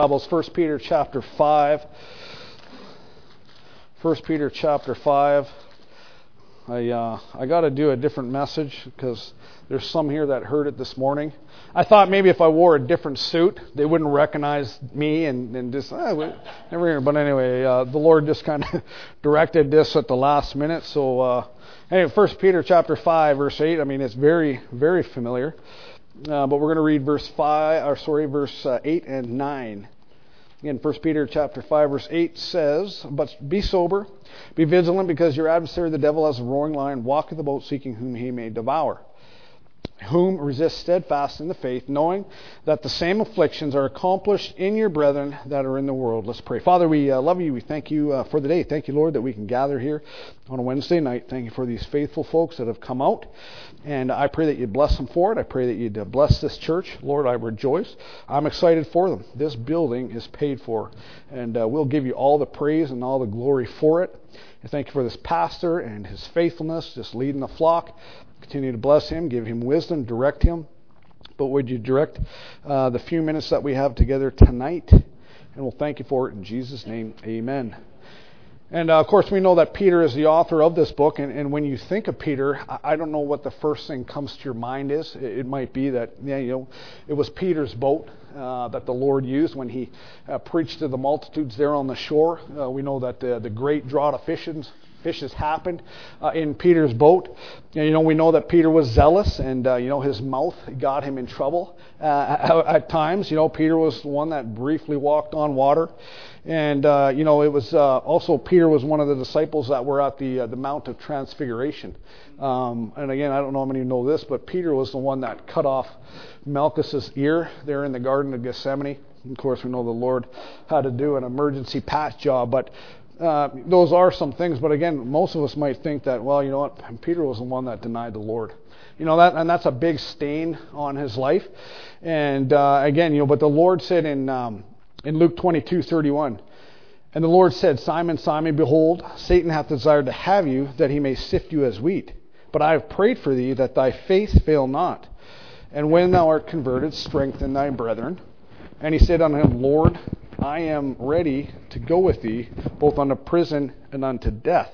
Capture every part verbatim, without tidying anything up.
Bibles, First Peter chapter five. First Peter chapter five. I uh, I got to do a different message because there's some here that heard it this morning. I thought maybe if I wore a different suit, they wouldn't recognize me and, and just, ah, we, never here. But anyway, uh, the Lord just kind of directed this at the last minute. So uh, anyway, First Peter chapter five, verse eight. I mean, it's very, very familiar. Uh, but we're going to read verse five, or sorry, verse uh, eight and nine. Again, First Peter chapter five, verse eight says, "But be sober, be vigilant, because your adversary the devil, as a roaring lion, walketh about seeking whom he may devour. Whom resist steadfast in the faith, knowing that the same afflictions are accomplished in your brethren that are in the world." Let's pray. Father, we uh, love you. We thank you uh, for the day. Thank you, Lord, that we can gather here on a Wednesday night. Thank you for these faithful folks that have come out. And I pray that you'd bless them for it. I pray that you'd uh, bless this church. Lord, I rejoice. I'm excited for them. This building is paid for. And uh, we'll give you all the praise and all the glory for it. And thank you for this pastor and his faithfulness, just leading the flock. Continue to bless him, give him wisdom, direct him. But would you direct uh, the few minutes that we have together tonight? And we'll thank you for it in Jesus' name. Amen. And uh, of course, we know that Peter is the author of this book. And, and when you think of Peter, I, I don't know what the first thing comes to your mind is. It, it might be that, yeah, you know, it was Peter's boat uh, that the Lord used when he uh, preached to the multitudes there on the shore. Uh, we know that uh, the great drought of fishes. Fishes happened uh, in Peter's boat. You know, we know that Peter was zealous, and uh, you know his mouth got him in trouble uh, at, at times. You know, Peter was the one that briefly walked on water, and uh, you know it was uh, also Peter was one of the disciples that were at the uh, the Mount of Transfiguration. Um, and again, I don't know how many of you know this, but Peter was the one that cut off Malchus's ear there in the Garden of Gethsemane. Of course, we know the Lord had to do an emergency patch job, but. Uh, those are some things, but again, most of us might think that, well, you know what, Peter was the one that denied the Lord. You know, that, and that's a big stain on his life. And uh, again, you know, but the Lord said in um, in Luke twenty-two thirty-one, "And the Lord said, Simon, Simon, behold, Satan hath desired to have you, that he may sift you as wheat. But I have prayed for thee, that thy faith fail not. And when thou art converted, strengthen thy brethren. And he said unto him, Lord, I am ready to go with thee, both unto prison and unto death."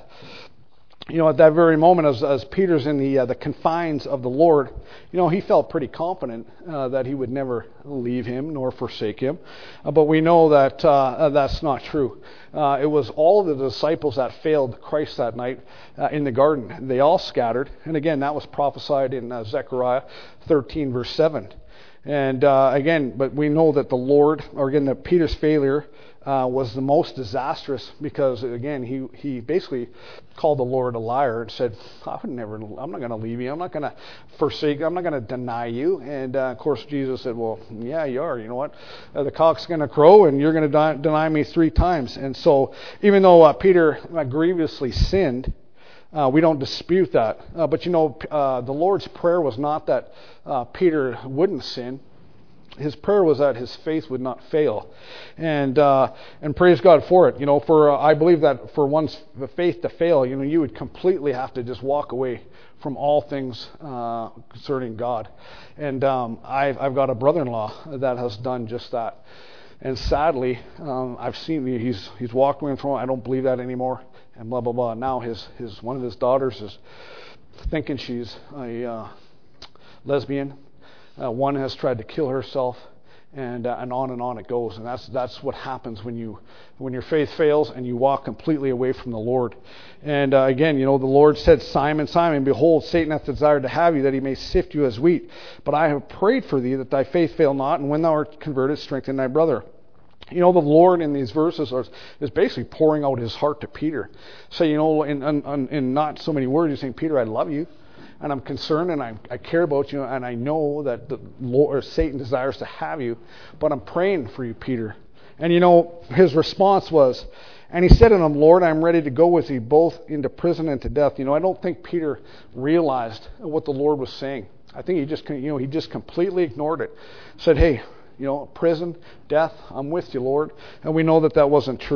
You know, at that very moment, as, as Peter's in the uh, the confines of the Lord, you know, he felt pretty confident uh, that he would never leave him nor forsake him. Uh, but we know that uh, that's not true. Uh, it was all of the disciples that failed Christ that night uh, in the garden. They all scattered. And again, that was prophesied in uh, Zechariah thirteen, verse seven. And uh, again, but we know that the Lord, or again, that Peter's failure uh, was the most disastrous because, again, he, he basically called the Lord a liar and said, I would never, I'm not going to leave you. I'm not going to forsake you. I'm not going to deny you. And, uh, of course, Jesus said, well, yeah, you are. You know what? Uh, the cock's going to crow and you're going to deny me three times. And so even though uh, Peter uh, grievously sinned, Uh, we don't dispute that. Uh, but you know, uh, the Lord's prayer was not that uh, Peter wouldn't sin. His prayer was that his faith would not fail. And uh, and praise God for it. You know, for uh, I believe that for one's faith to fail, you know, you would completely have to just walk away from all things uh, concerning God. And um, I've, I've got a brother-in-law that has done just that. And sadly, um, I've seen he's he's walked away from. I don't believe that anymore. And blah blah blah. Now his his one of his daughters is thinking she's a uh, lesbian. Uh, one has tried to kill herself, and uh, and on and on it goes. And that's that's what happens when you when your faith fails and you walk completely away from the Lord. And uh, again, you know, the Lord said, Simon, Simon, behold, Satan hath desired to have you, that he may sift you as wheat. But I have prayed for thee, that thy faith fail not, and when thou art converted, strengthen thy brother. You know, the Lord in these verses are, is basically pouring out his heart to Peter. So, you know, in, in, in not so many words, he's saying, Peter, I love you, and I'm concerned, and I, I care about you, and I know that the Lord, or Satan desires to have you, but I'm praying for you, Peter. And, you know, his response was, and he said to him, Lord, I'm ready to go with thee, both into prison and to death. You know, I don't think Peter realized what the Lord was saying. I think he just, you know, he just completely ignored it. Said, hey, you know, prison, death, I'm with you, Lord. And we know that that wasn't true.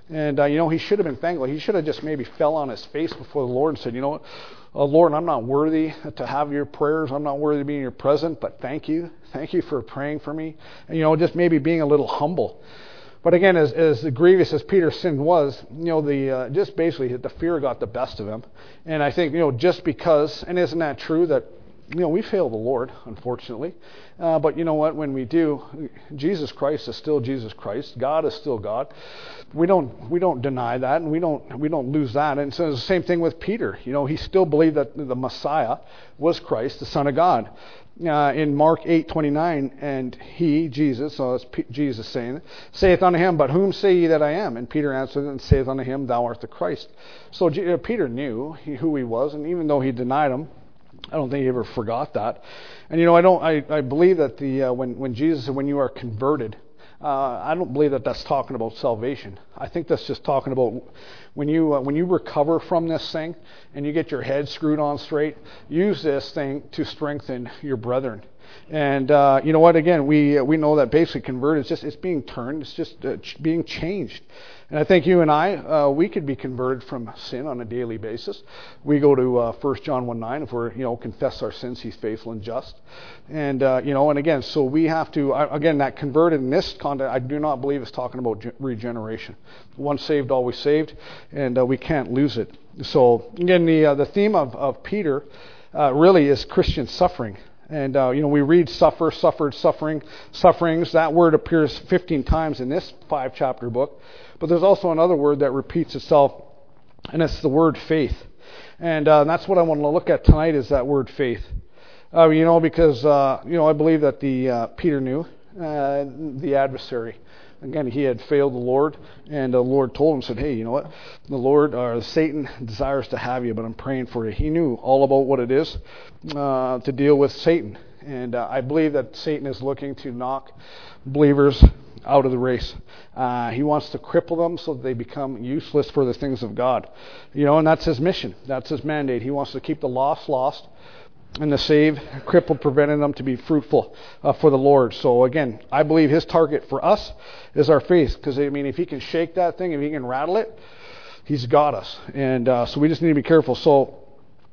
And, uh, you know, he should have been thankful. He should have just maybe fell on his face before the Lord and said, you know what, oh, Lord, I'm not worthy to have your prayers. I'm not worthy to be in your presence, but thank you. Thank you for praying for me. And, you know, just maybe being a little humble. But again, as, as grievous as Peter's sin was, you know, the uh, just basically the fear got the best of him. And I think, you know, just because, and isn't that true that, you know, we fail the Lord, unfortunately. Uh, but you know what? When we do, Jesus Christ is still Jesus Christ. God is still God. We don't we don't deny that, and we don't we don't lose that. And so it's the same thing with Peter. You know, he still believed that the Messiah was Christ, the Son of God. Uh, in Mark eight twenty-nine, and he, Jesus, so it's P- Jesus saying, saith unto him, but whom say ye that I am? And Peter answered and saith unto him, thou art the Christ. So G- uh, Peter knew he, who he was, and even though he denied him, I don't think he ever forgot that. And you know, I don't. I, I believe that the uh, when when Jesus said, when you are converted, uh, I don't believe that that's talking about salvation. I think that's just talking about when you uh, when you recover from this thing and you get your head screwed on straight. Use this thing to strengthen your brethren. And uh, you know what? Again, we uh, we know that basically converted. It's just it's being turned. It's just uh, ch- being changed. And I think you and I, uh, we could be converted from sin on a daily basis. We go to uh, First John one nine, if we're, you know, confess our sins, he's faithful and just. And, uh, you know, and again, so we have to, uh, again, that converted in this context, I do not believe is talking about ge- regeneration. Once saved, always saved, and uh, we can't lose it. So, again, the uh, the theme of, of Peter uh, really is Christian suffering. And, uh, you know, we read suffer, suffered, suffering, sufferings. That word appears fifteen times in this five-chapter book. But there's also another word that repeats itself, and it's the word faith. And uh, that's what I want to look at tonight is that word faith. Uh, you know, because, uh, you know, I believe that the uh, Peter knew uh, the adversary. Again, he had failed the Lord, and the Lord told him, said, hey, you know what? The Lord, or Satan desires to have you, but I'm praying for you. He knew all about what it is uh, to deal with Satan. And uh, I believe that Satan is looking to knock believers out of the race. Uh, he wants to cripple them so that they become useless for the things of God. You know, and that's his mission. That's his mandate. He wants to keep the lost lost and the saved crippled, preventing them to be fruitful uh, for the Lord. So again, I believe his target for us is our faith. Because, I mean, if he can shake that thing, if he can rattle it, he's got us. And uh, so we just need to be careful. So,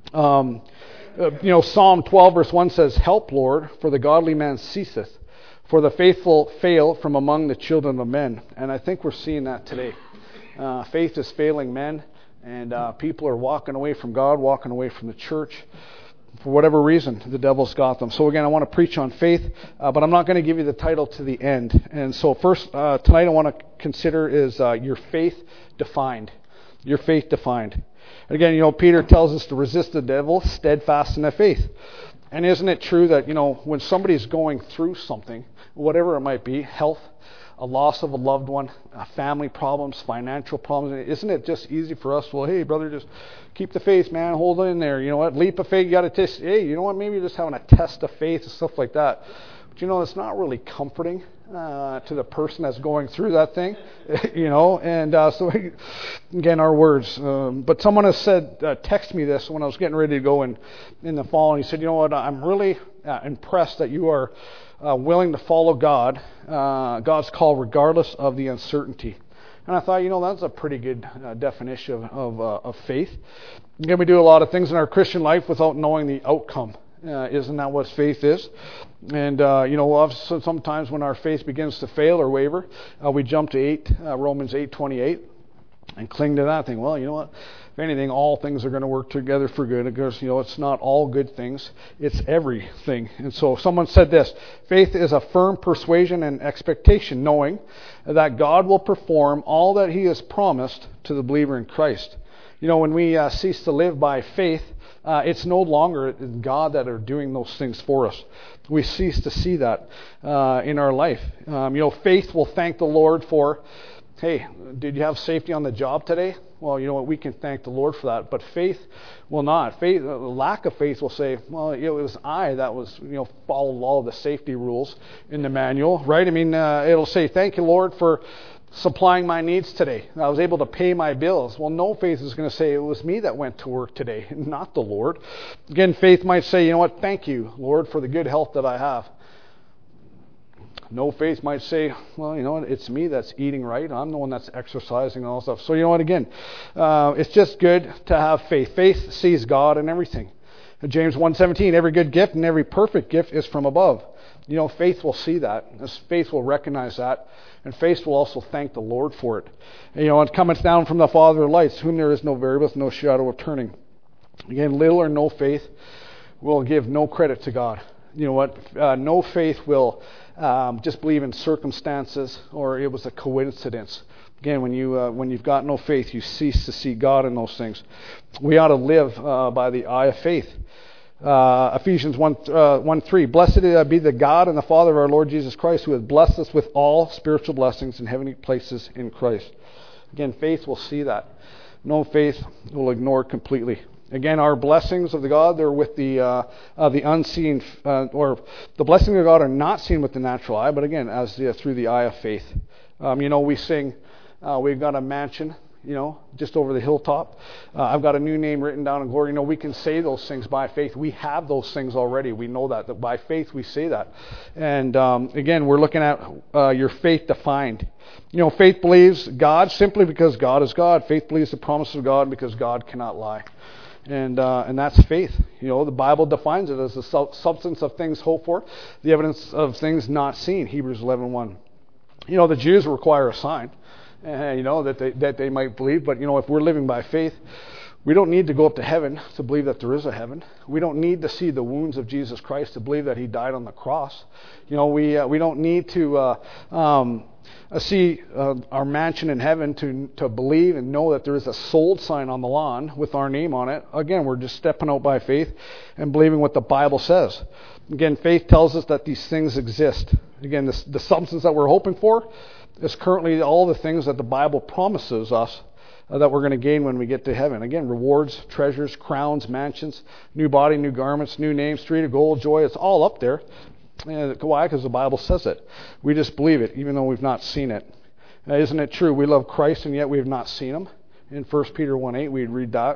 um, uh, you know, Psalm twelve verse one says, help, Lord, for the godly man ceaseth. For the faithful fail from among the children of men. And I think we're seeing that today. Uh, faith is failing men, and uh, people are walking away from God, walking away from the church. For whatever reason, the devil's got them. So again, I want to preach on faith, uh, but I'm not going to give you the title to the end. And so first, uh, tonight I want to consider is uh, your faith defined. Your faith defined. Again, you know, Peter tells us to resist the devil, steadfast in the faith. And isn't it true that, you know, when somebody's going through something, whatever it might be, health, a loss of a loved one, uh, family problems, financial problems, isn't it just easy for us? Well, hey, brother, just keep the faith, man. Hold in there. You know what? Leap of faith. You got to test. Hey, you know what? Maybe you're just having a test of faith and stuff like that. But, you know, it's not really comforting uh, to the person that's going through that thing, you know. And uh, so, again, our words. Um, but someone has said, uh, text me this when I was getting ready to go in, in the fall. And he said, you know what? I'm really uh, impressed that you are Uh, willing to follow God, uh, God's call, regardless of the uncertainty. And I thought, you know, that's a pretty good uh, definition of of, uh, of faith. Again, we do a lot of things in our Christian life without knowing the outcome. Uh, isn't that what faith is? And uh, you know, sometimes when our faith begins to fail or waver, uh, we jump to eight uh, Romans eight twenty-eight and cling to that thing. Well, you know what? If anything, all things are going to work together for good. Because, you know, it's not all good things. It's everything. And so someone said this, faith is a firm persuasion and expectation, knowing that God will perform all that he has promised to the believer in Christ. You know, when we uh, cease to live by faith, uh, it's no longer God that are doing those things for us. We cease to see that uh, in our life. Um, you know, faith will thank the Lord for, hey, did you have safety on the job today? Well, you know what? We can thank the Lord for that. But faith will not. Faith, uh, lack of faith will say, well, you know, it was I that was, you know, followed all of the safety rules in the manual, right? I mean, uh, it'll say, thank you, Lord, for supplying my needs today. I was able to pay my bills. Well, no faith is going to say it was me that went to work today, not the Lord. Again, faith might say, you know what? Thank you, Lord, for the good health that I have. No faith might say, well, you know what, it's me that's eating right. I'm the one that's exercising and all that stuff. So you know what, again, uh, it's just good to have faith. Faith sees God in everything. James one seventeen, every good gift and every perfect gift is from above. You know, faith will see that. Faith will recognize that. And faith will also thank the Lord for it. And, you know, it cometh down from the Father of lights, whom there is no variable, no shadow of turning. Again, little or no faith will give no credit to God. You know what? Uh, no faith will um, just believe in circumstances or it was a coincidence. Again, when you uh, when you've got no faith, you cease to see God in those things. We ought to live uh, by the eye of faith. Uh, Ephesians one, uh, one three, blessed be the God and the Father of our Lord Jesus Christ, who has blessed us with all spiritual blessings in heavenly places in Christ. Again, faith will see that. No faith will ignore it completely. Again, our blessings of the God, they're with the uh, uh, the unseen, uh, or the blessings of God are not seen with the natural eye, but again, as the, through the eye of faith. Um, you know, we sing, uh, we've got a mansion, you know, just over the hilltop. Uh, I've got a new name written down in glory. You know, we can say those things by faith. We have those things already. We know that, that by faith we say that. And um, again, we're looking at uh, your faith defined. You know, faith believes God simply because God is God. Faith believes the promise of God because God cannot lie. And uh, and that's faith. You know, the Bible defines it as the substance of things hoped for, the evidence of things not seen. Hebrews eleven one. You know, the Jews require a sign, uh, you know, that they that they might believe. But you know, if we're living by faith, we don't need to go up to heaven to believe that there is a heaven. We don't need to see the wounds of Jesus Christ to believe that He died on the cross. You know, we uh, we don't need to uh, um, uh, see uh, our mansion in heaven to to believe and know that there is a sold sign on the lawn with our name on it. Again, we're just stepping out by faith and believing what the Bible says. Again, faith tells us that these things exist. Again, this, the substance that we're hoping for is currently all the things that the Bible promises us Uh, that we're going to gain when we get to heaven. Again, rewards, treasures, crowns, mansions, new body, new garments, new name, street of gold, joy. It's all up there. And why? Because the Bible says it. We just believe it, even though we've not seen it. Uh, isn't it true? We love Christ, and yet we have not seen Him. In First Peter one eight, we read that.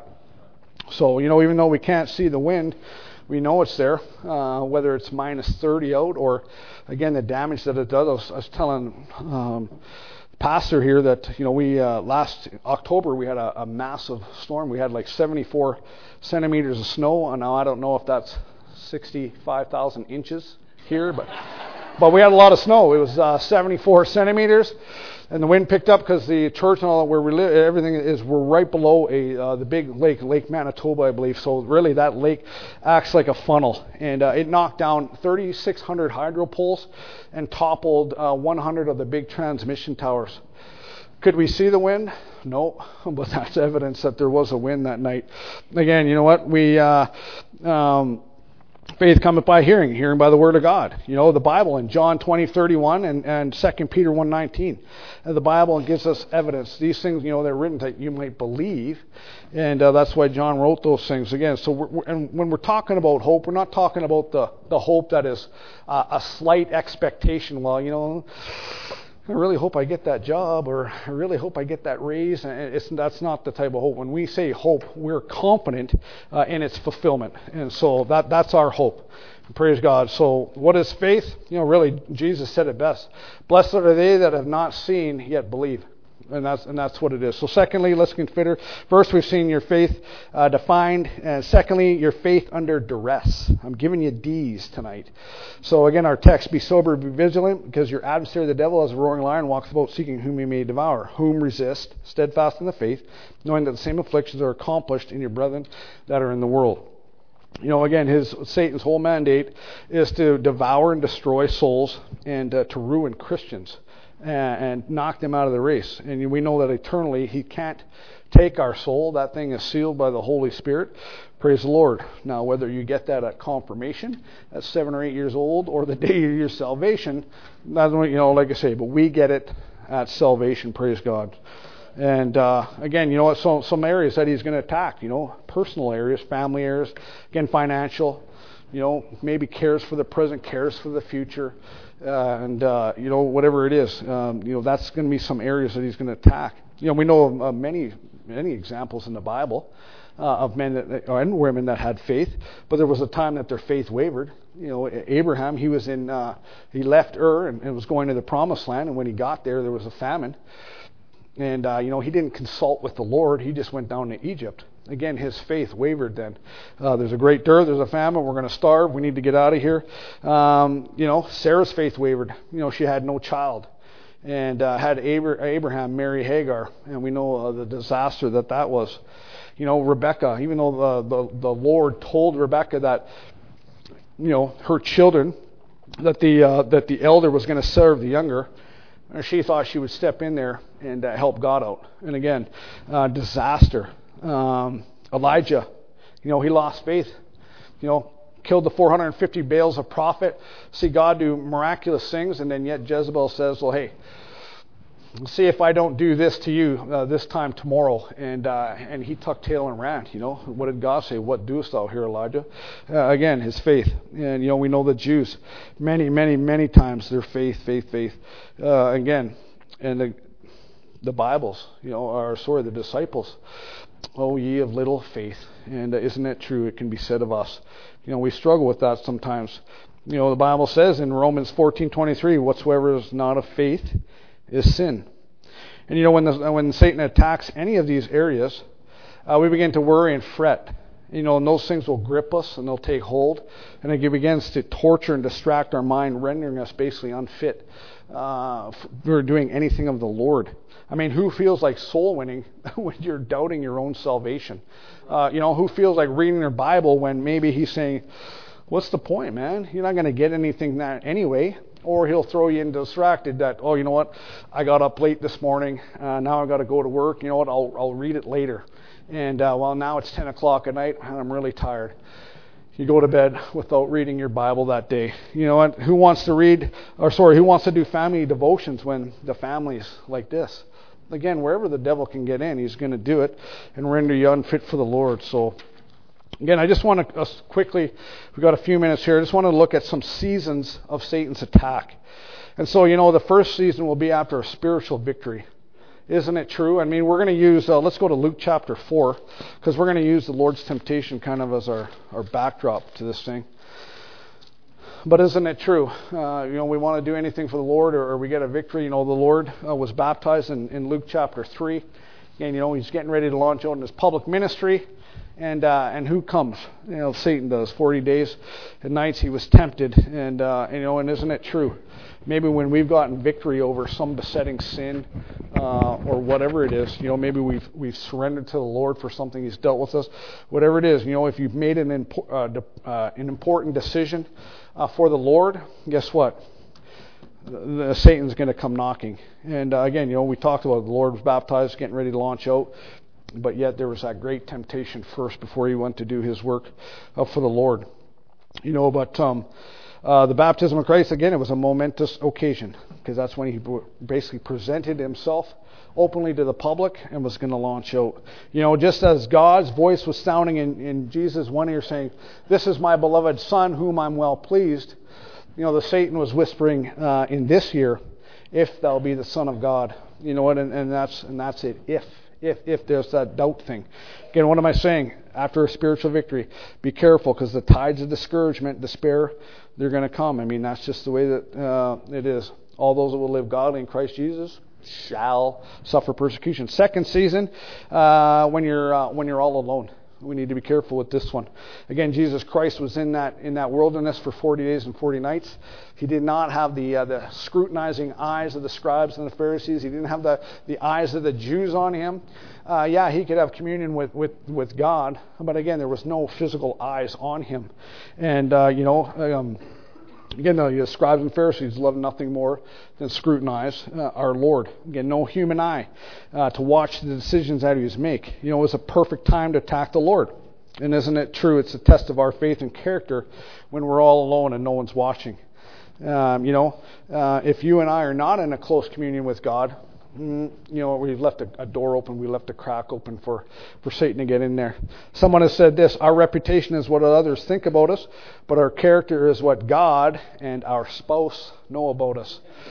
So, you know, even though we can't see the wind, we know it's there, uh, whether it's minus thirty out or, again, the damage that it does. I was, I was telling... Um, pastor here that, you know, we uh, last October we had a, a massive storm. We had like seventy-four centimeters of snow, and now I don't know if that's sixty-five thousand inches here, but but we had a lot of snow. It was uh, seventy-four centimeters, and the wind picked up because the church and all that where we live, everything is we're right below a uh, the big lake, Lake Manitoba, I believe. So really, that lake acts like a funnel, and uh, it knocked down thirty-six hundred hydro poles and toppled uh, one hundred of the big transmission towers. Could we see the wind? No, but that's evidence that there was a wind that night. Again, you know what? We uh, um, faith cometh by hearing, hearing by the word of God. You know, the Bible in John twenty thirty-one and, and Second Peter one nineteen. And the Bible gives us evidence. These things, you know, they're written that you might believe. And uh, that's why John wrote those things. Again, so we're, we're, and when we're talking about hope, we're not talking about the, the hope that is uh, a slight expectation. Well, you know, I really hope I get that job, or I really hope I get that raise. And it's, that's not the type of hope. When we say hope, we're confident uh, in its fulfillment. And so that that's our hope. Praise God. So what is faith? You know, really, Jesus said it best. Blessed are they that have not seen yet believe. And that's and that's what it is. So secondly, let's consider. First, we've seen your faith uh, defined. And secondly, your faith under duress. I'm giving you D's tonight. So again, our text, be sober, be vigilant, because your adversary, the devil, as a roaring lion, walks about seeking whom he may devour. Whom resist, steadfast in the faith, knowing that the same afflictions are accomplished in your brethren that are in the world. You know, again, his Satan's whole mandate is to devour and destroy souls and uh, to ruin Christians and, and knock them out of the race. And we know that eternally he can't take our soul. That thing is sealed by the Holy Spirit. Praise the Lord. Now, whether you get that at confirmation at seven or eight years old or the day of your salvation, that's what, you know, like I say, but we get it at salvation. Praise God. And uh, again, you know what? So some areas that he's going to attack. You know, personal areas, family areas, again, financial. You know, maybe cares for the present, cares for the future, uh, and uh, you know, whatever it is. Um, you know, that's going to be some areas that he's going to attack. You know, we know of uh, many many examples in the Bible uh, of men that, and women that had faith, but there was a time that their faith wavered. You know, Abraham, he was in, uh, he left Ur and, and was going to the promised land, and when he got there, there was a famine. And, uh, you know, he didn't consult with the Lord. He just went down to Egypt. Again, his faith wavered then. Uh, there's a great dearth. There's a famine. We're going to starve. We need to get out of here. Um, you know, Sarah's faith wavered. You know, she had no child. And uh, had Abraham marry Hagar. And we know uh, the disaster that that was. You know, Rebecca, even though the, the, the Lord told Rebecca that, you know, her children, that the, uh, that the elder was going to serve the younger, she thought she would step in there and uh, help God out. And again, uh, disaster. Um, Elijah, you know, he lost faith. You know, killed the four hundred fifty Baals of prophet. See God do miraculous things, and then yet Jezebel says, well, hey, see if I don't do this to you uh, this time tomorrow. And uh, and he tucked tail and ran. You know, what did God say? What doest thou here, Elijah? Uh, again, his faith. And, you know, we know the Jews, many, many, many times their faith, faith, faith. Uh, again, and the, the Bibles, you know, or sorry, the disciples. Oh, ye of little faith. And uh, isn't it true? It can be said of us. You know, we struggle with that sometimes. You know, the Bible says in Romans fourteen twenty-three, whatsoever is not of faith is sin. And you know, when the, when Satan attacks any of these areas, uh, we begin to worry and fret. You know, and those things will grip us and they'll take hold. And it begins to torture and distract our mind, rendering us basically unfit uh, for doing anything of the Lord. I mean, who feels like soul winning when you're doubting your own salvation? Uh, you know, who feels like reading their Bible when maybe he's saying, what's the point, man? You're not going to get anything that anyway. Or he'll throw you in distracted that, oh, you know what? I got up late this morning. Uh, now I've got to go to work. You know what? I'll, I'll read it later. And, uh, well, now it's ten o'clock at night and I'm really tired. You go to bed without reading your Bible that day. You know what? Who wants to read, or sorry, who wants to do family devotions when the family's like this? Again, wherever the devil can get in, he's going to do it and render you unfit for the Lord. So, again, I just want to uh, quickly, we've got a few minutes here, I just want to look at some seasons of Satan's attack. And so, you know, the first season will be after a spiritual victory. Isn't it true? I mean, we're going to use, uh, let's go to Luke chapter four, because we're going to use the Lord's temptation kind of as our, our backdrop to this thing. But isn't it true? Uh, you know, we want to do anything for the Lord, or, or we get a victory. You know, the Lord uh, was baptized in, in Luke chapter three. And, you know, he's getting ready to launch out in his public ministry. And uh, and who comes? You know, Satan does. Forty days and nights he was tempted. And, uh, you know, and isn't it true? Maybe when we've gotten victory over some besetting sin uh, or whatever it is, you know, maybe we've we've surrendered to the Lord for something he's dealt with us. Whatever it is, you know, if you've made an, impo- uh, de- uh, an important decision uh, for the Lord, guess what? The, the Satan's going to come knocking. And, uh, again, you know, we talked about the Lord was baptized, getting ready to launch out. But yet there was that great temptation first before he went to do his work uh, for the Lord. You know, but um, uh, the baptism of Christ, again, it was a momentous occasion, because that's when he basically presented himself openly to the public and was going to launch out. You know, just as God's voice was sounding in, in Jesus' one ear saying, this is my beloved Son, whom I'm well pleased. You know, the Satan was whispering uh, in this ear, if thou be the Son of God. You know what? And, and that's and that's it. If. If if there's that doubt thing. Again, what am I saying? After a spiritual victory, be careful, because the tides of discouragement, despair, they're going to come. I mean, that's just the way that uh, it is. All those that will live godly in Christ Jesus shall suffer persecution. Second season, uh, when you're uh, when you're all alone. We need to be careful with this one. Again, Jesus Christ was in that in that wilderness for forty days and forty nights. He did not have the uh, the scrutinizing eyes of the scribes and the Pharisees. He didn't have the, the eyes of the Jews on him. Uh, yeah, he could have communion with, with, with God, but again, there was no physical eyes on him. And uh, you know, um, again, the scribes and Pharisees loved nothing more than scrutinize uh, our Lord. Again, no human eye uh, to watch the decisions that he was make. You know, it was a perfect time to attack the Lord. And isn't it true? It's a test of our faith and character when we're all alone and no one's watching. Um, you know, uh, if you and I are not in a close communion with God, mm, you know, we've left a, a door open, we left a crack open for, for Satan to get in there. Someone has said this, our reputation is what others think about us, but our character is what God and our spouse know about us.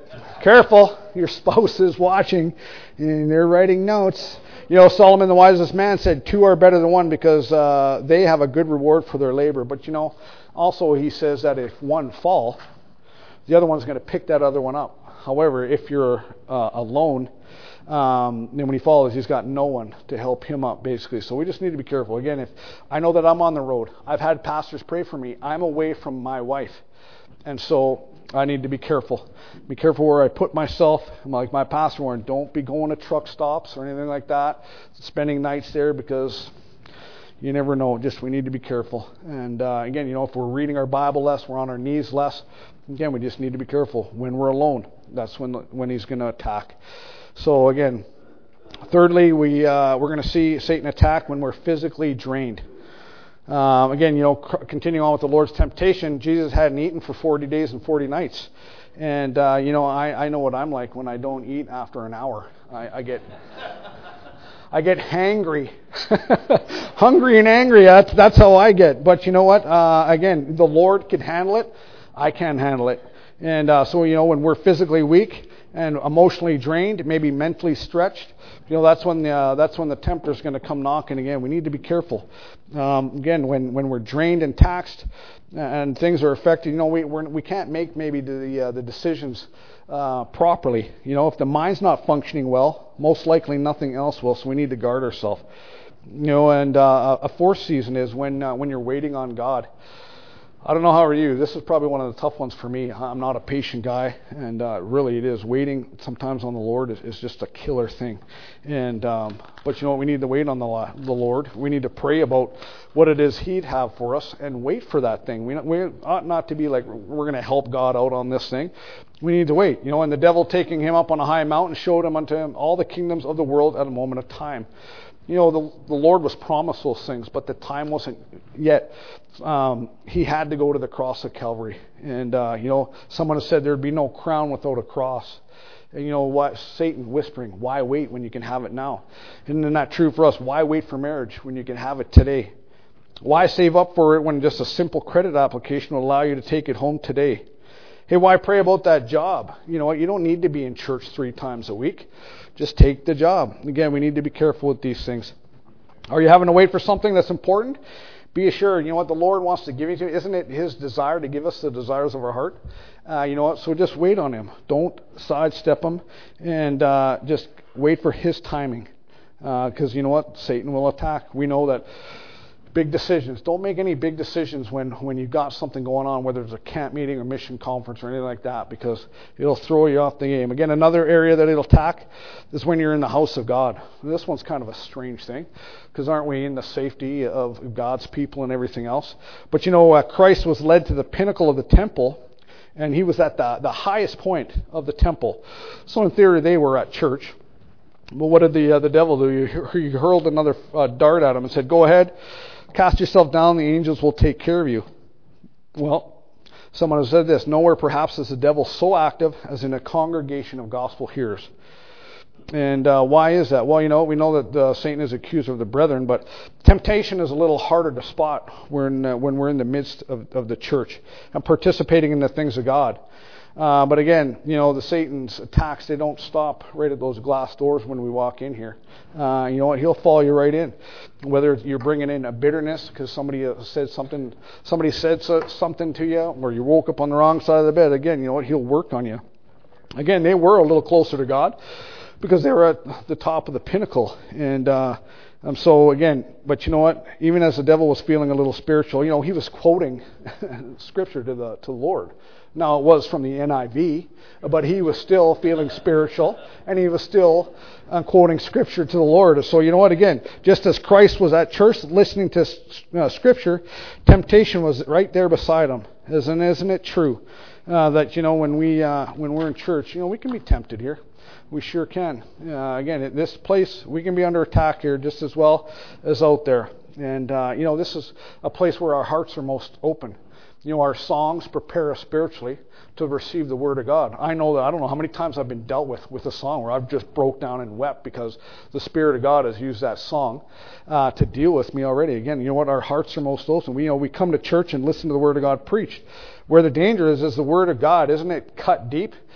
Careful, your spouse is watching and they're writing notes. You know, Solomon, the wisest man, said two are better than one because uh, they have a good reward for their labor. But, you know, also he says that if one fall, the other one's going to pick that other one up. However, if you're uh, alone, um, then when he falls, he's got no one to help him up, basically. So we just need to be careful. Again, if I know that I'm on the road, I've had pastors pray for me. I'm away from my wife. And so I need to be careful. Be careful where I put myself. Like my pastor warned, don't be going to truck stops or anything like that, spending nights there, because you never know. Just we need to be careful. And uh, again, you know, if we're reading our Bible less, we're on our knees less. Again, we just need to be careful. When we're alone, that's when when he's going to attack. So again, thirdly, we uh, we're going to see Satan attack when we're physically drained. Um, again, you know, c- continuing on with the Lord's temptation, Jesus hadn't eaten for forty days and forty nights. And, uh, you know, I, I know what I'm like when I don't eat after an hour. I, I get I get hangry. Hungry and angry, that's, that's how I get. But you know what? Uh, again, the Lord can handle it. I can't handle it. And uh, so, you know, when we're physically weak and emotionally drained, maybe mentally stretched, you know, that's when the, uh, that's when the tempter's going to come knocking again. We need to be careful. Um, again, when, when we're drained and taxed and things are affected, you know, we we're, we can't make maybe the uh, the decisions uh, properly. You know, if the mind's not functioning well, most likely nothing else will. So we need to guard ourselves. You know, and uh, a fourth season is when uh, when you're waiting on God. I don't know how are you. This is probably one of the tough ones for me. I'm not a patient guy, and uh, really it is. Waiting sometimes on the Lord is, is just a killer thing. And um, but you know what? We need to wait on the, the Lord. We need to pray about what it is He'd have for us and wait for that thing. We, we ought not to be like, we're going to help God out on this thing. We need to wait. You know, and the devil taking him up on a high mountain showed him unto him all the kingdoms of the world at a moment of time. You know, the, the Lord was promised those things, but the time wasn't yet. Um, he had to go to the cross of Calvary. And, uh, you know, someone has said there'd be no crown without a cross. And, you know, what Satan whispering, why wait when you can have it now? Isn't that true for us? Why wait for marriage when you can have it today? Why save up for it when just a simple credit application will allow you to take it home today? Hey, why pray about that job? You know what? You don't need to be in church three times a week. Just take the job. Again, we need to be careful with these things. Are you having to wait for something that's important? Be assured, you know what the Lord wants to give you to. Isn't it His desire to give us the desires of our heart? Uh, you know what? So just wait on Him. Don't sidestep Him, and uh, just wait for His timing. Because uh, you know what? Satan will attack. We know that. Big decisions. Don't make any big decisions when, when you've got something going on, whether it's a camp meeting or mission conference or anything like that, because it'll throw you off the game. Again, another area that it'll attack is when you're in the house of God. And this one's kind of a strange thing, because aren't we in the safety of God's people and everything else? But you know, uh, Christ was led to the pinnacle of the temple, and He was at the, the highest point of the temple. So in theory, they were at church. But what did the uh, the devil do? He, he hurled another uh, dart at him and said, "Go ahead. Cast yourself down, the angels will take care of you." Well, someone has said this, nowhere perhaps is the devil so active as in a congregation of gospel hearers. And uh, why is that? Well, you know, we know that uh, Satan is accuser of the brethren, but temptation is a little harder to spot when, uh, when we're in the midst of, of the church and participating in the things of God. Uh, but again, you know, the Satan's attacks, they don't stop right at those glass doors when we walk in here. Uh, you know what? He'll follow you right in. Whether you're bringing in a bitterness because somebody said something, somebody said so, something to you, or you woke up on the wrong side of the bed. Again, you know what? He'll work on you. Again, they were a little closer to God because they were at the top of the pinnacle. And uh, um, so again, but you know what? Even as the devil was feeling a little spiritual, you know, he was quoting scripture to the to the Lord. Now, it was from the N I V, but he was still feeling spiritual, and he was still uh, quoting Scripture to the Lord. So, you know what? Again, just as Christ was at church listening to uh, Scripture, temptation was right there beside him. Isn't, isn't it true uh, that, you know, when, we, uh, when we're in church, you know, we can be tempted here. We sure can. Uh, again, at this place, we can be under attack here just as well as out there. And, uh, you know, this is a place where our hearts are most open. You know, our songs prepare us spiritually to receive the Word of God. I know that, I don't know how many times I've been dealt with with a song where I've just broke down and wept because the Spirit of God has used that song uh, to deal with me already. Again, you know what? Our hearts are most open. We, you know, we come to church and listen to the Word of God preached. Where the danger is, is the Word of God, isn't it cut deep?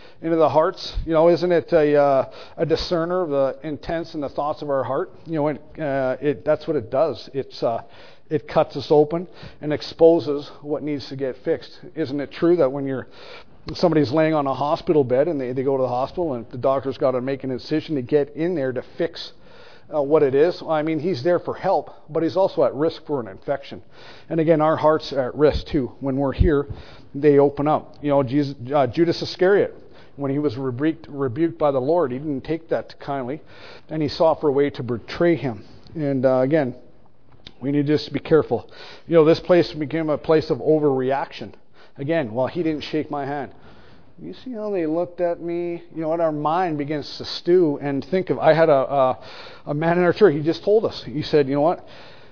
into the hearts? You know, isn't it a, uh, a discerner of the intents and the thoughts of our heart? You know, it, uh, it that's what it does. It's uh, it cuts us open and exposes what needs to get fixed. Isn't it true that when you're somebody's laying on a hospital bed and they, they go to the hospital and the doctor's got to make an incision to get in there to fix uh, what it is? I mean, he's there for help, but he's also at risk for an infection. And again, our hearts are at risk too. When we're here, they open up. You know, Jesus, uh, Judas Iscariot, when he was rebuked, rebuked by the Lord, he didn't take that kindly, and he sought for a way to betray him. And uh, again, we need to just be careful. You know, this place became a place of overreaction. Again, well, he didn't shake my hand. You see how they looked at me? You know what? Our mind begins to stew and think of. I had a a, a man in our church. He just told us. He said, you know what?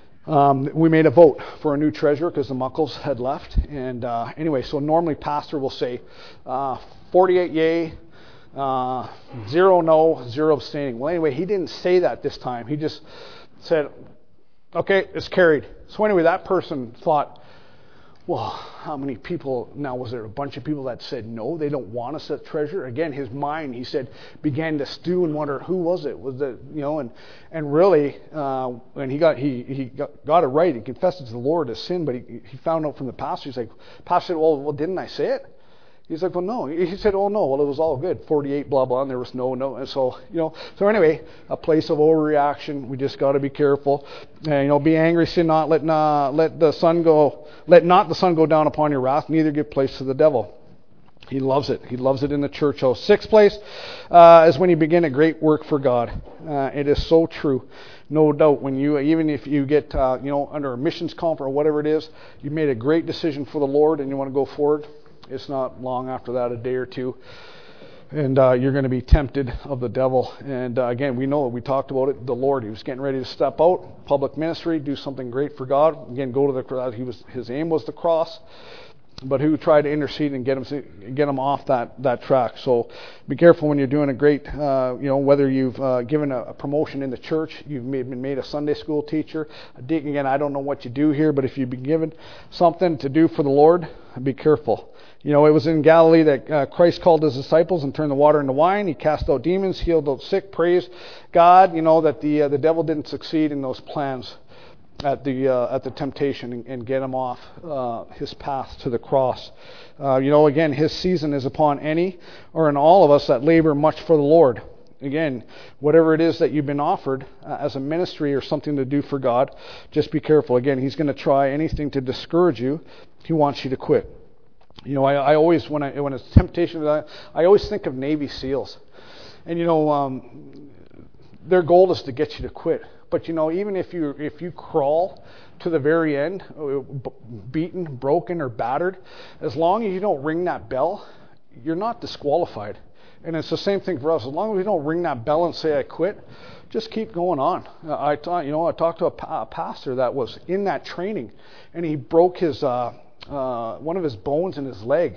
Um, we made a vote for a new treasurer because the Muckles had left. And uh, anyway, so normally pastor will say uh, forty-eight yay, uh, zero no, zero abstaining. Well, anyway, he didn't say that this time. He just said, okay, it's carried. So anyway, that person thought, well, how many people, now was there a bunch of people that said no, they don't want us as treasurer? Again, his mind, he said, began to stew and wonder, who was it? Was it, you know, and and really, uh, when he got he he got, got it right, he confessed it to the Lord as sin, but he he found out from the pastor, he's like, pastor said, well, well, didn't I say it? He's like, well, no. He said, oh, no, well, it was all good. forty-eight, blah, blah, and there was no, no. And so, you know, so anyway, a place of overreaction. We just got to be careful. And, you know, be angry, sin not, let, not, let the sun go, let not the sun go down upon your wrath, neither give place to the devil. He loves it. He loves it in the church house. Sixth place uh, is when you begin a great work for God. Uh, it is so true. No doubt when you, even if you get, uh, you know, under a missions conference or whatever it is, you made a great decision for the Lord and you want to go forward. It's not long after that, a day or two, and uh, you're going to be tempted of the devil. And uh, again, we know it. We talked about it. The Lord, he was getting ready to step out, public ministry, do something great for God. Again, go to the cross. He was his aim was the cross, but who tried to intercede and get him get him off that, that track. So be careful when you're doing a great, uh, you know, whether you've uh, given a, a promotion in the church, you've made, been made a Sunday school teacher, a deacon. Again, I don't know what you do here, but if you've been given something to do for the Lord, be careful. You know, it was in Galilee that uh, Christ called his disciples and turned the water into wine. He cast out demons, healed out sick, praised God. You know that the uh, the devil didn't succeed in those plans at the uh, at the temptation and, and get him off uh, his path to the cross. Uh, you know, again, his season is upon any or in all of us that labor much for the Lord. Again, whatever it is that you've been offered uh, as a ministry or something to do for God, just be careful. Again, he's going to try anything to discourage you. He wants you to quit. You know, I, I always, when I when it's temptation, I, I always think of Navy SEALs. And, you know, um, their goal is to get you to quit. But, you know, even if you if you crawl to the very end, beaten, broken, or battered, as long as you don't ring that bell, you're not disqualified. And it's the same thing for us. As long as we don't ring that bell and say, I quit, just keep going on. Uh, I thought, you know, I talked to a, pa- a pastor that was in that training, and he broke his uh, uh, one of his bones in his leg.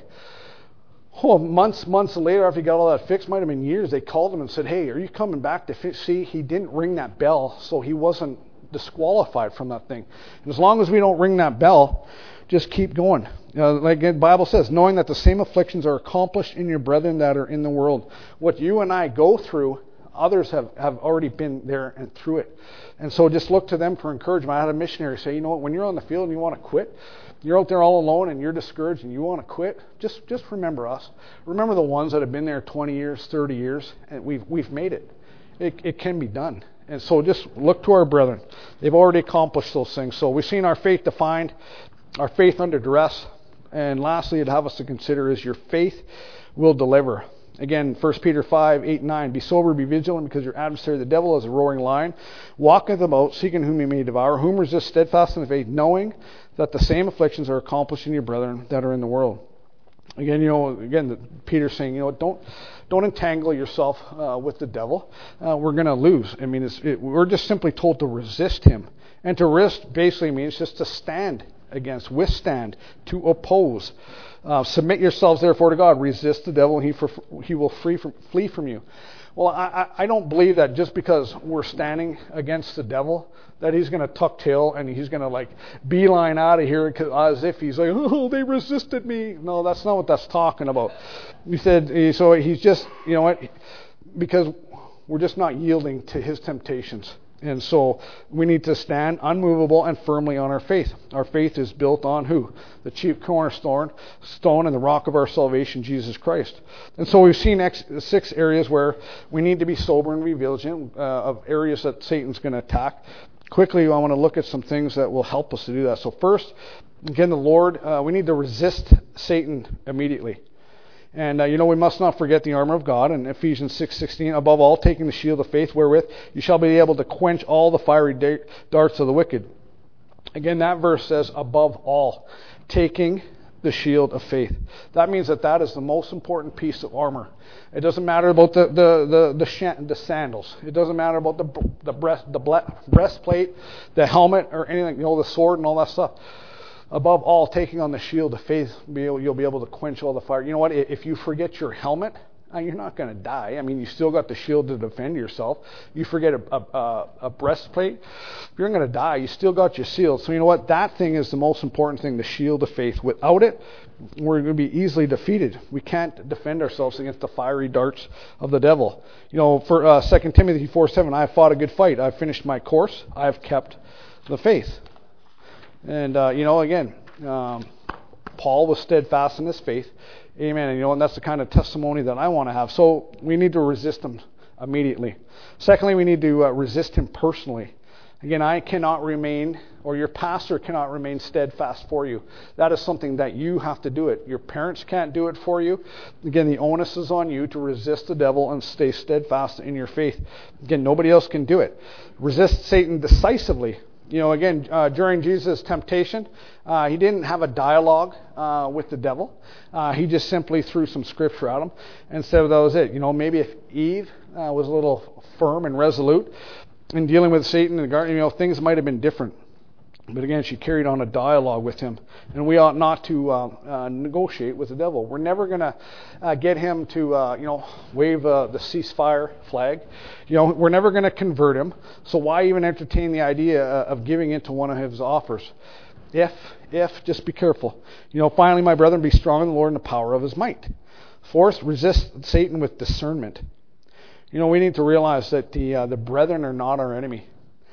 Oh, months, months later, after he got all that fixed, might have been years, they called him and said, hey, are you coming back to fi-? See, he didn't ring that bell, so he wasn't disqualified from that thing. And as long as we don't ring that bell, just keep going. Uh, like the Bible says, knowing that the same afflictions are accomplished in your brethren that are in the world. What you and I go through, others have, have already been there and through it. And so just look to them for encouragement. I had a missionary say, you know what, when you're on the field and you want to quit, you're out there all alone and you're discouraged and you want to quit, just just remember us. Remember the ones that have been there twenty years, thirty years, and we've we've made it. It, it can be done. And so just look to our brethren. They've already accomplished those things. So we've seen our faith defined, our faith under duress. And lastly, it'd have us to consider is your faith will deliver. Again, First Peter five, eight, nine. Be sober, be vigilant, because your adversary, the devil, is a roaring lion, walketh about, seeking whom he may devour. Whom resist steadfast in the faith, knowing that the same afflictions are accomplished in your brethren that are in the world. Again, you know, again, Peter's saying, you know, don't don't entangle yourself uh, with the devil. Uh, we're going to lose. I mean, it's, it, we're just simply told to resist him, and to resist basically means just to stand against, withstand, to oppose. Uh, submit yourselves therefore to God. Resist the devil, and he for, he will free from, flee from you. Well, I, I don't believe that just because we're standing against the devil, that he's going to tuck tail and he's going to like beeline out of here as if he's like, oh, they resisted me. No, that's not what that's talking about. He said, so he's just, you know what, because we're just not yielding to his temptations. And so we need to stand unmovable and firmly on our faith. Our faith is built on who? The chief cornerstone, stone and the rock of our salvation, Jesus Christ. And so we've seen X, six areas where we need to be sober and be vigilant uh, of areas that Satan's going to attack. Quickly, I want to look at some things that will help us to do that. So first, again, the Lord, uh, we need to resist Satan immediately. And, uh, you know, we must not forget the armor of God in Ephesians six sixteen. Above all, taking the shield of faith, wherewith you shall be able to quench all the fiery da- darts of the wicked. Again, that verse says, above all, taking the shield of faith. That means that that is the most important piece of armor. It doesn't matter about the the the the, sh- the sandals. It doesn't matter about the the breast the ble- breastplate, the helmet, or anything. You know, the sword and all that stuff. Above all, taking on the shield of faith, you'll be able to quench all the fire. You know what? If you forget your helmet, you're not going to die. I mean, you still got the shield to defend yourself. You forget a, a, a breastplate, you're going to die. You still got your shield. So you know what? That thing is the most important thing, the shield of faith. Without it, we're going to be easily defeated. We can't defend ourselves against the fiery darts of the devil. You know, for uh, Second Timothy four seven, I have fought a good fight. I've finished my course. I have kept the faith. And, uh, you know, again, um, Paul was steadfast in his faith. Amen. And, you know, and that's the kind of testimony that I want to have. So we need to resist him immediately. Secondly, we need to uh, resist him personally. Again, I cannot remain, or your pastor cannot remain steadfast for you. That is something that you have to do it. Your parents can't do it for you. Again, the onus is on you to resist the devil and stay steadfast in your faith. Again, nobody else can do it. Resist Satan decisively. You know, again, uh, during Jesus' temptation, uh, he didn't have a dialogue uh, with the devil. Uh, he just simply threw some scripture at him and said that was it. You know, maybe if Eve uh, was a little firm and resolute in dealing with Satan in the garden, you know, things might have been different. But again, she carried on a dialogue with him. And we ought not to uh, uh, negotiate with the devil. We're never going to uh, get him to, uh, you know, wave uh, the ceasefire flag. You know, we're never going to convert him. So why even entertain the idea uh, of giving into one of his offers? If, if, just be careful. You know, finally, my brethren, be strong in the Lord and the power of his might. Fourth, resist Satan with discernment. You know, we need to realize that the uh, the brethren are not our enemy.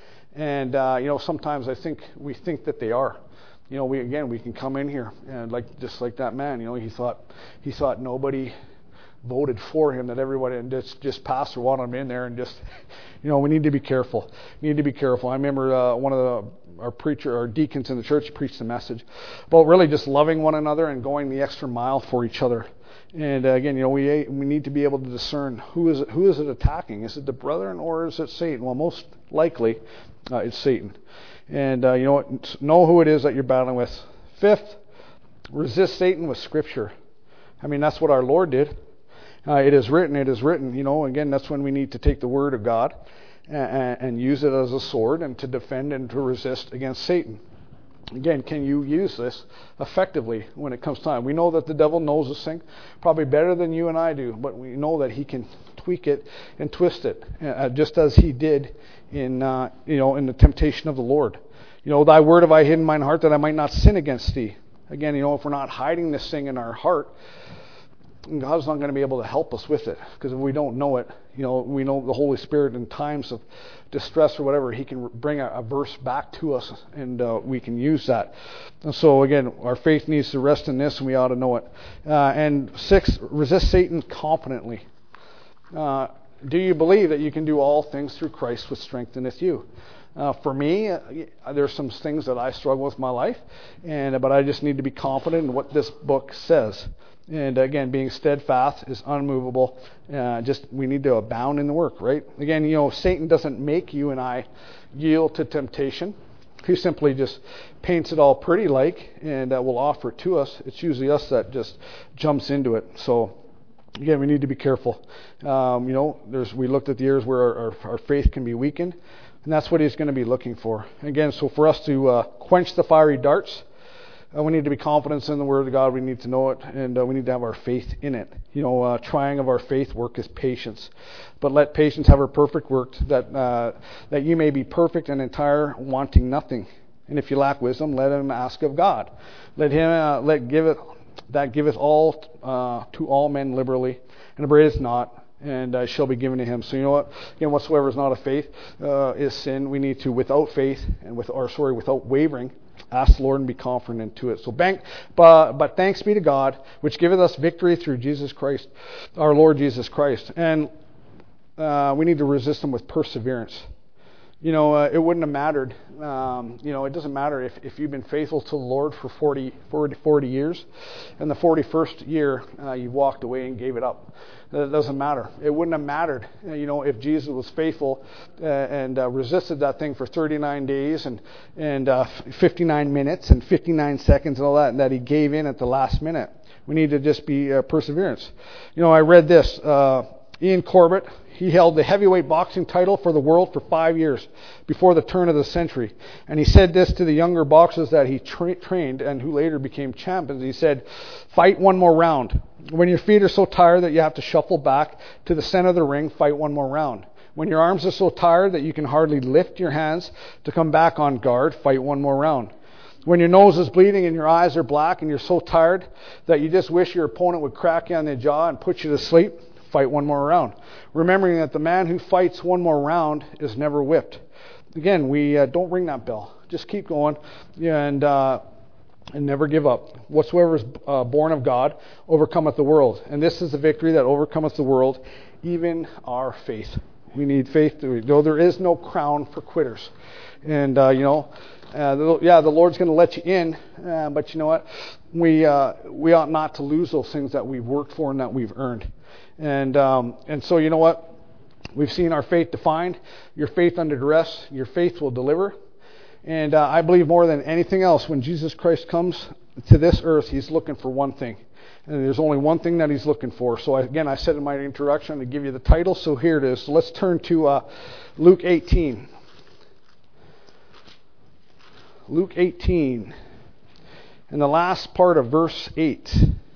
And, uh, you know, sometimes I think we think that they are. You know, we again, we can come in here and like just like that man, you know, he thought he thought nobody voted for him, that everybody, and just, just pastor wanted him in there and just, you know, we need to be careful. We need to be careful. I remember uh, one of the, our preacher, our deacons in the church preached a message about really just loving one another and going the extra mile for each other. And uh, again, you know, we we need to be able to discern who is it, who is it attacking? Is it the brethren or is it Satan? Well, most likely uh, it's Satan. And uh, you know what? Know who it is that you're battling with. Fifth, resist Satan with Scripture. I mean, that's what our Lord did. Uh, it is written. It is written. You know, again, that's when we need to take the Word of God and, and use it as a sword and to defend and to resist against Satan. Again, can you use this effectively when it comes time? We know that the devil knows this thing probably better than you and I do, but we know that he can tweak it and twist it, uh, just as he did in uh, you know in the temptation of the Lord. You know, thy word have I hid in mine heart that I might not sin against thee. Again, you know, if we're not hiding this thing in our heart, God's not going to be able to help us with it, because if we don't know it, you know, we know the Holy Spirit in times of distress or whatever, he can bring a, a verse back to us, and uh, we can use that. And so again, our faith needs to rest in this, and we ought to know it. Uh, and six, resist Satan confidently. Uh, do you believe that you can do all things through Christ which strengtheneth you? Uh, for me, uh, there's some things that I struggle with in my life, and but I just need to be confident in what this book says. And again, being steadfast is unmovable. Uh, just we need to abound in the work, right? Again, you know, Satan doesn't make you and I yield to temptation. He simply just paints it all pretty like, and uh, will offer it to us. It's usually us that just jumps into it. So again, we need to be careful. Um, you know, there's we looked at the areas where our, our, our faith can be weakened, and that's what he's going to be looking for. Again, so for us to uh, quench the fiery darts, Uh, we need to be confident in the Word of God. We need to know it, and uh, we need to have our faith in it. You know, uh, trying of our faith work is patience. But let patience have her perfect work, that uh, that you may be perfect and entire, wanting nothing. And if you lack wisdom, let him ask of God. Let him uh, let give it that giveth all uh, to all men liberally, and upbraideth not, and uh, shall be given to him. So you know what? Again, whatsoever is not of faith uh, is sin. We need to, without faith and with, or sorry, without wavering, ask the Lord and be confident to it. So, bank, but, but thanks be to God, which giveth us victory through Jesus Christ, our Lord Jesus Christ. And uh, we need to resist him with perseverance. You know, uh, it wouldn't have mattered. Um, you know, it doesn't matter if, if you've been faithful to the Lord for forty, forty, forty years, and the forty-first year uh, you walked away and gave it up. It doesn't matter. It wouldn't have mattered, you know, if Jesus was faithful uh, and uh, resisted that thing for thirty-nine days and and uh, fifty-nine minutes and fifty-nine seconds and all that, and that he gave in at the last minute. We need to just be uh, perseverance. You know, I read this. Uh, Ian Corbett. He held the heavyweight boxing title for the world for five years before the turn of the century. And he said this to the younger boxers that he tra- trained and who later became champions. He said, fight one more round. When your feet are so tired that you have to shuffle back to the center of the ring, fight one more round. When your arms are so tired that you can hardly lift your hands to come back on guard, fight one more round. When your nose is bleeding and your eyes are black and you're so tired that you just wish your opponent would crack you on the jaw and put you to sleep, fight one more round. Remembering that the man who fights one more round is never whipped. Again, we uh, don't ring that bell. Just keep going and uh, and never give up. Whatsoever is uh, born of God overcometh the world. And this is the victory that overcometh the world, even our faith. We need faith. To, though there is no crown for quitters. And, uh, you know, uh, the, yeah, the Lord's going to let you in. Uh, but you know what? We, uh, we ought not to lose those things that we've worked for and that we've earned. And um, and so, you know what? We've seen our faith defined. Your faith under duress, your faith will deliver. And uh, I believe more than anything else, when Jesus Christ comes to this earth, he's looking for one thing. And there's only one thing that he's looking for. So I, again, I said in my introduction to give you the title, so here it is. So let's turn to uh, Luke eighteen. Luke eighteen. And the last part of verse eight.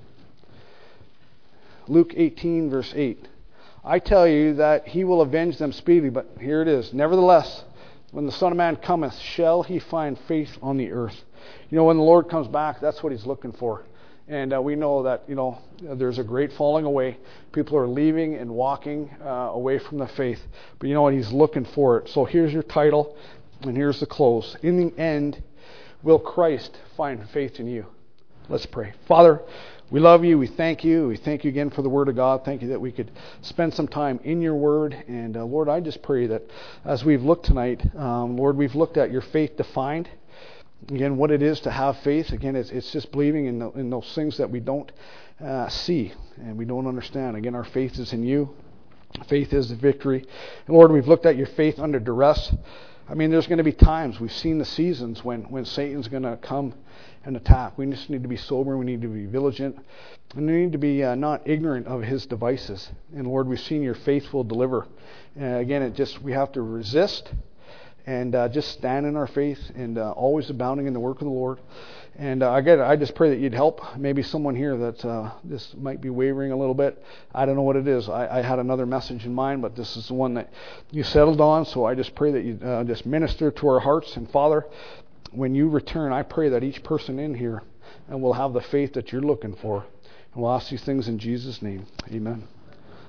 Luke eighteen, verse eight. I tell you that he will avenge them speedily, but here it is. Nevertheless, when the Son of Man cometh, shall he find faith on the earth? You know, when the Lord comes back, that's what he's looking for. And uh, we know that, you know, there's a great falling away. People are leaving and walking uh, away from the faith. But you know what? He's looking for it. So here's your title, and here's the close. In the end, will Christ find faith in you? Let's pray. Father, we love you. We thank you. We thank you again for the Word of God. Thank you that we could spend some time in your Word. And uh, Lord, I just pray that as we've looked tonight, um, Lord, we've looked at your faith defined. Again, what it is to have faith. Again, it's, it's just believing in, the, in those things that we don't uh, see and we don't understand. Again, our faith is in you. Faith is the victory. And Lord, we've looked at your faith under duress. I mean, there's going to be times, we've seen the seasons when, when Satan's going to come and attack. We just need to be sober. We need to be vigilant. And we need to be uh, not ignorant of his devices. And Lord, we've seen your faithful deliver. Uh, again, it just we have to resist and uh, just stand in our faith and uh, always abounding in the work of the Lord. And uh, again, I just pray that you'd help maybe someone here that uh, this might be wavering a little bit. I don't know what it is. I, I had another message in mind, but this is the one that you settled on. So I just pray that you uh, just minister to our hearts. And Father, when you return, I pray that each person in here and will have the faith that you're looking for. And we'll ask these things in Jesus' name. Amen.